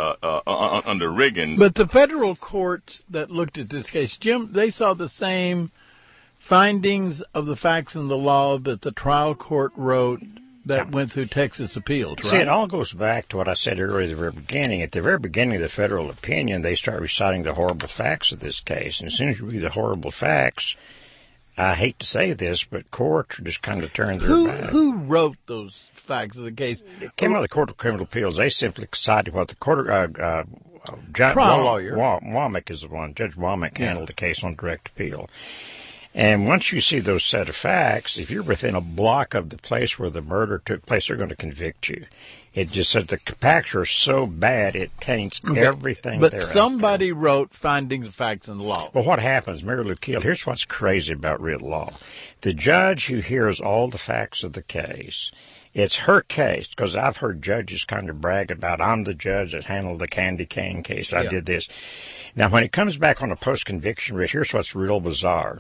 under Riggins. But the federal courts that looked at this case, Jim, they saw the same findings of the facts and the law that the trial court wrote that went through Texas appeals, right? See, it all goes back to what I said earlier at the very beginning. At the very beginning of the federal opinion, they start reciting the horrible facts of this case. And as soon as you read the horrible facts, I hate to say this, but courts just kind of turned their back. Who wrote those facts of the case? It came out of the Court of Criminal Appeals. They simply cited what the court, trial lawyer. Womack is the one. Judge Womack handled the case on direct appeal. And once you see those set of facts, if you're within a block of the place where the murder took place, they're going to convict you. It just said the facts are so bad it taints everything But thereafter. somebody wrote findings of facts in the law. Well, what happens, Mary Lou Keele, here's what's crazy about real law. The judge who hears all the facts of the case, it's her case, because I've heard judges kind of brag about, I'm the judge that handled the candy cane case. I did this. Now, when it comes back on a post-conviction writ, here's what's real bizarre.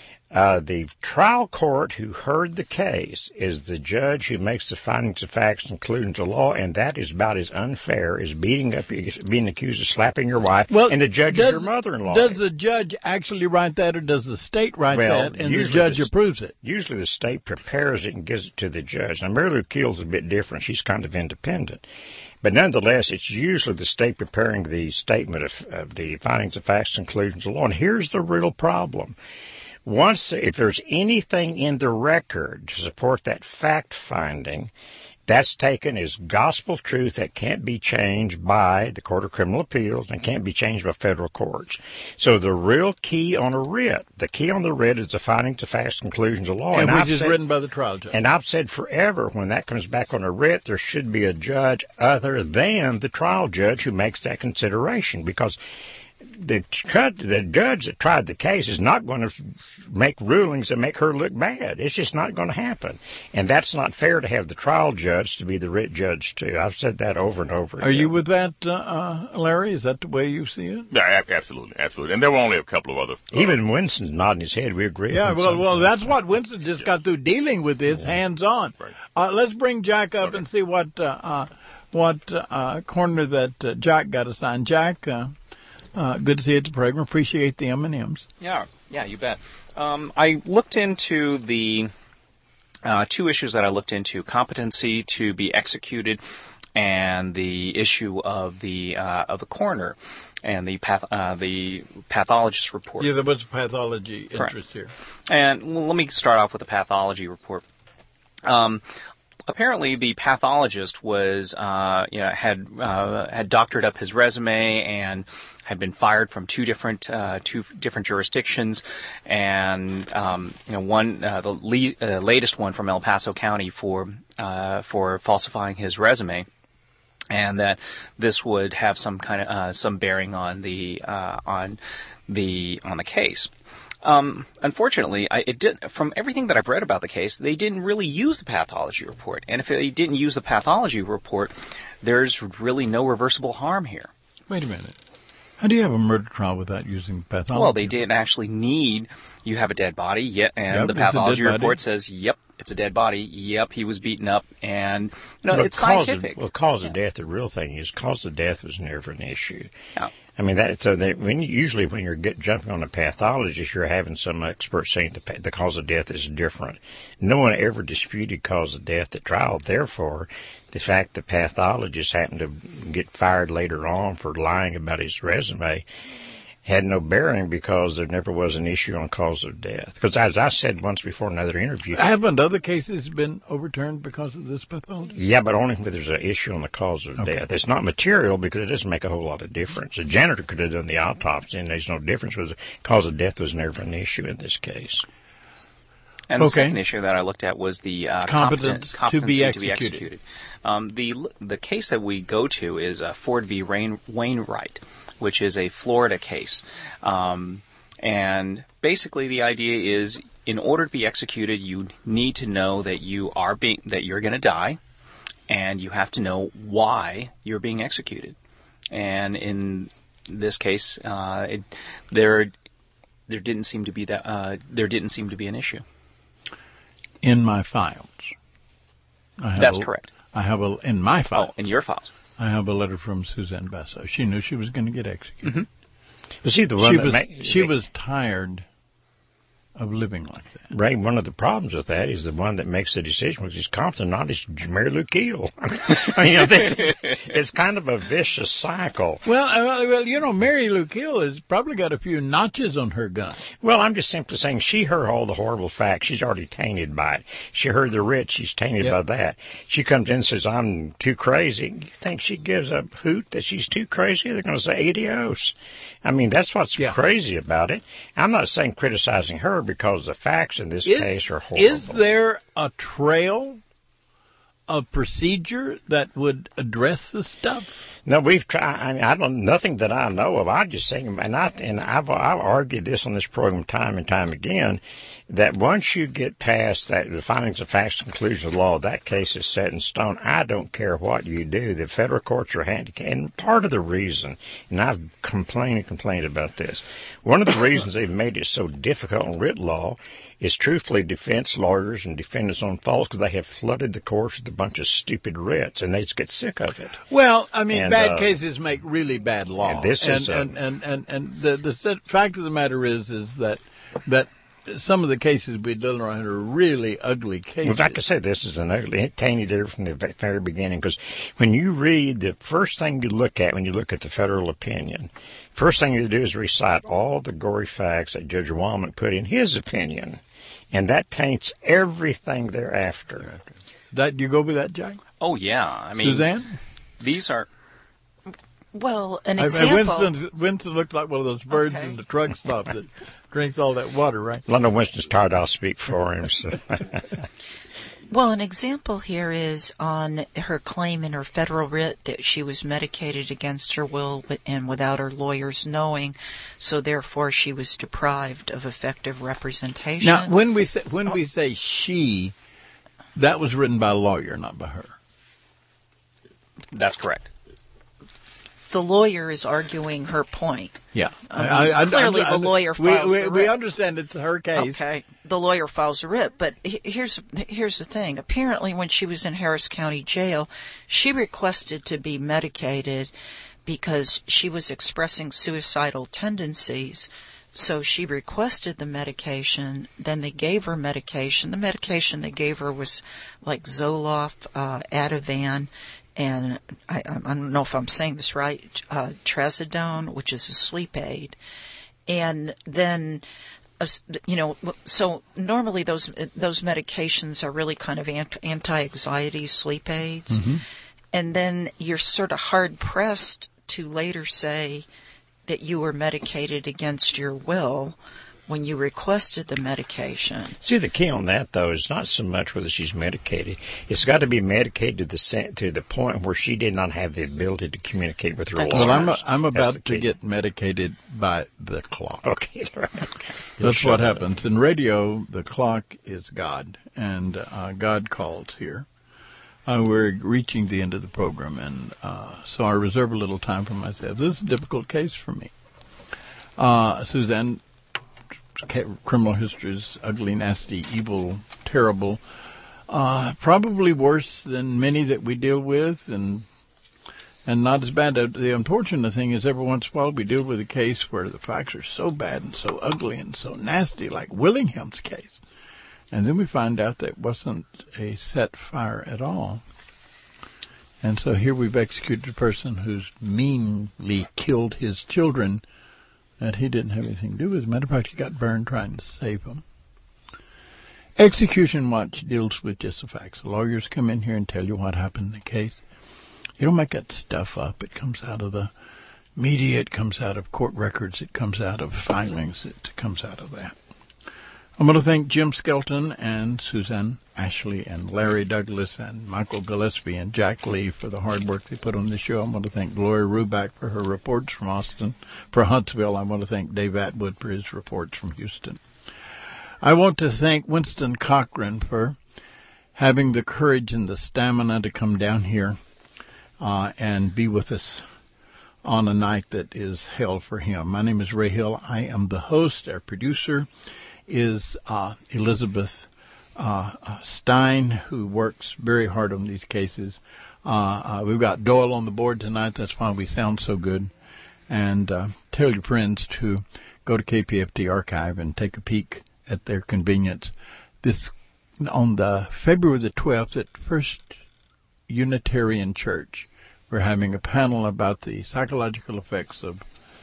The trial court who heard the case is the judge who makes the findings of facts and conclusions of law, and that is about as unfair as being accused of slapping your wife, and the judge is your mother-in-law. Does the judge actually write that, or does the state write that, and the judge approves it? Usually the state prepares it and gives it to the judge. Now, Mary Lou Keele's a bit different. She's kind of independent. But nonetheless, it's usually the state preparing the statement of the findings of facts and conclusions of law. And here's the real problem. If there's anything in the record to support that fact finding, that's taken as gospel truth that can't be changed by the Court of Criminal Appeals and can't be changed by federal courts. So the real key on a writ, the key on the writ is the findings of facts, conclusions of law. And which is written by the trial judge. And I've said forever, when that comes back on a writ, there should be a judge other than the trial judge who makes that consideration, because the judge that tried the case is not going to make rulings that make her look bad. It's just not going to happen. And that's not fair to have the trial judge to be the writ judge, too. I've said that over and over again. Are you with that, Larry? Is that the way you see it? Yeah, absolutely. And there were only a couple of other... Even Winston's nodding his head. We agree. Yeah, well, that's what Winston just got through dealing with this hands-on. Right. Let's bring Jack up and see what corner that Jack got assigned. Jack, good to see you at the program. Appreciate the M&Ms. Yeah, you bet. I looked into the two issues that I looked into: competency to be executed, and the issue of the coroner and the pathologist report. Yeah, there was a pathology interest here. And let me start off with the pathology report. Apparently, the pathologist was, had doctored up his resume and had been fired from two different jurisdictions, and the latest one from El Paso County for falsifying his resume, and that this would have some kind of some bearing on the case. Unfortunately, from everything that I've read about the case, they didn't really use the pathology report. And if they didn't use the pathology report, there's really no reversible harm here. Wait a minute. How do you have a murder trial without using pathology? Well, they didn't actually need, you have a dead body, and the pathology report says, yep, it's a dead body, yep, he was beaten up, and, it's scientific. Cause of death, the real thing is cause of death was never an issue. Yeah. I mean, usually when you're jumping on a pathologist, you're having some expert saying the cause of death is different. No one ever disputed cause of death at trial. Therefore, the fact the pathologist happened to get fired later on for lying about his resume had no bearing, because there never was an issue on cause of death. Because as I said once before in another interview... Haven't other cases been overturned because of this pathology? Yeah, but only if there's an issue on the cause of death. It's not material because it doesn't make a whole lot of difference. A janitor could have done the autopsy, and there's no difference. The cause of death was never an issue in this case. And the second issue that I looked at was the competency to be executed. The case that we go to is Ford v. Wainwright, which is a Florida case. And basically the idea is, in order to be executed, you need to know that you're going to die, and you have to know why you're being executed. And in this case, there didn't seem to be an issue. In my files. That's correct. I have in my files. Oh, in your files. I have a letter from Suzanne Basso. She knew she was going to get executed. Mm-hmm. But see, the one she was tired of living like that. Ray, one of the problems with that is the one that makes the decision, which is competent, not is Mary Lou Keele. It's kind of a vicious cycle. Well, Mary Lou Keele has probably got a few notches on her gun. Well, I'm just simply saying she heard all the horrible facts. She's already tainted by it. She heard the writ. She's tainted by that. She comes in and says, I'm too crazy. You think she gives a hoot that she's too crazy? They're going to say adios. I mean, that's what's crazy about it. I'm not saying criticizing her, because the facts in this case are horrible. Is there a trail of procedure that would address this stuff? No, we've tried. I mean, nothing that I know of. I just think, and I've argued this on this program time and time again, that once you get past that, the findings of facts, conclusion of law, that case is set in stone. I don't care what you do. The federal courts are handicapped. And part of the reason, and I've complained about this, one of the reasons they've made it so difficult in writ law is truthfully defense lawyers and defendants on faults, because they have flooded the courts with a bunch of stupid writs, and they just get sick of it. Well, I mean, bad cases make really bad law. And this is the fact of the matter is that some of the cases we're dealing around are really ugly cases. Well, like I said, this is an ugly, tainted there from the very beginning, because when you read, the first thing you look at when you look at the federal opinion, first thing you do is recite all the gory facts that Judge Womack put in his opinion, and that taints everything thereafter. Do you go with that, Jack? Oh, yeah. I mean, Suzanne? These are... Well, an example... Winston looked like one of those birds in the truck stop that drinks all that water, right? London Winston's tired. I'll speak for him. So. Well, an example here is on her claim in her federal writ that she was medicated against her will and without her lawyer's knowing, so therefore she was deprived of effective representation. Now, when we say she, that was written by a lawyer, not by her. That's correct. The lawyer is arguing her point. Yeah. Clearly the lawyer files the writ. We understand it's her case. Okay. The lawyer files a writ. But here's the thing. Apparently when she was in Harris County Jail, she requested to be medicated because she was expressing suicidal tendencies. So she requested the medication. Then they gave her medication. The medication they gave her was like Zoloft, Ativan, and I don't know if I'm saying this right, Trazodone, which is a sleep aid. And then, so normally those medications are really kind of anti-anxiety sleep aids. Mm-hmm. And then you're sort of hard-pressed to later say that you were medicated against your will when you requested the medication. See, the key on that, though, is not so much whether she's medicated. It's got to be medicated to the point where she did not have the ability to communicate with her lawyers. Well, I'm about to get medicated by the clock. Okay, right. Okay. That's what happens. In radio, the clock is God, and God calls here. We're reaching the end of the program, and so I reserve a little time for myself. This is a difficult case for me. Suzanne, criminal history is ugly, nasty, evil, terrible, probably worse than many that we deal with, and not as bad. The unfortunate thing is every once in a while we deal with a case where the facts are so bad and so ugly and so nasty, like Willingham's case. And then we find out that it wasn't a set fire at all. And so here we've executed a person who's meanly killed his children that he didn't have anything to do with. As a matter of fact, he got burned trying to save them. Execution Watch deals with just the facts. The lawyers come in here and tell you what happened in the case. You don't make that stuff up. It comes out of the media. It comes out of court records. It comes out of filings. It comes out of that. I'm going to thank Jim Skelton and Suzanne Ashley and Larry Douglas and Michael Gillespie and Jack Lee for the hard work they put on the show. I'm going to thank Gloria Ruback for her reports from Austin. For Huntsville, I want to thank Dave Atwood for his reports from Houston. I want to thank Winston Cochran for having the courage and the stamina to come down here and be with us on a night that is hell for him. My name is Ray Hill. I am the host. Our producer is Elizabeth Stein, who works very hard on these cases. We've got Doyle on the board tonight. That's why we sound so good. And tell your friends to go to KPFT Archive and take a peek at their convenience. This on the February the 12th at First Unitarian Church, we're having a panel about the psychological effects of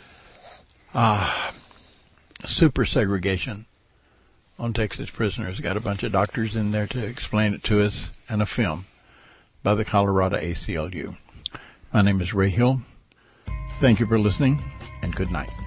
super segregation on Texas prisoners. Got a bunch of doctors in there to explain it to us, and a film by the Colorado ACLU. My name is Ray Hill. Thank you for listening, and good night.